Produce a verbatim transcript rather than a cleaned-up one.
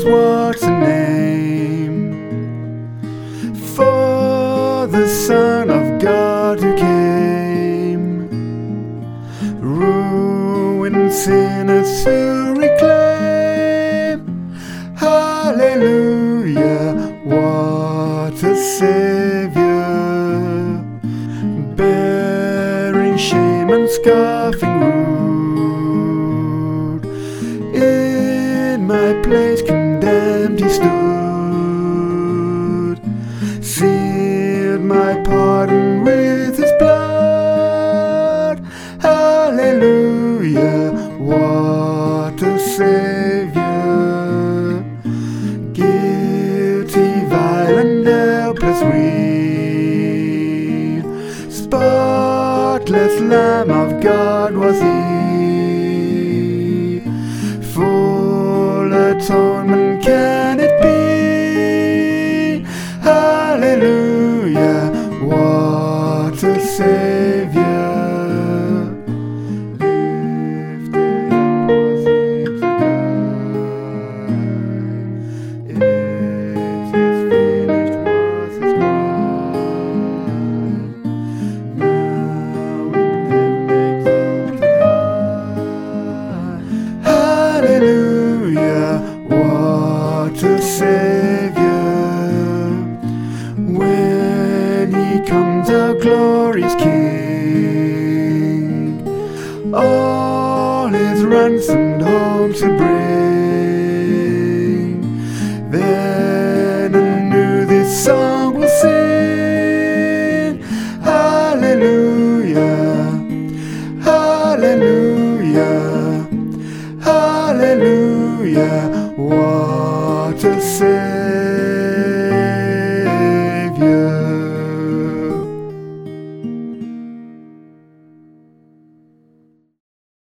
Jesus, what's the name? For the Son of God who came, ruined sinners to reclaim. Hallelujah, what a Savior, bearing shame and scoffing rude. In my place condemned he stood, sealed my pardon with his blood. Hallelujah, what a Savior, guilty, vile and helpless we, spotless Lamb of God was he. Full atonement can it be? Hallelujah, what a Savior. Lifted up was he to die. It is finished was his cry. Now in heaven exalted high. Hallelujah, what a Savior. When he comes, our glorious King, all his ransomed home to bring, then anew this song will sing. Hallelujah, hallelujah, hallelujah.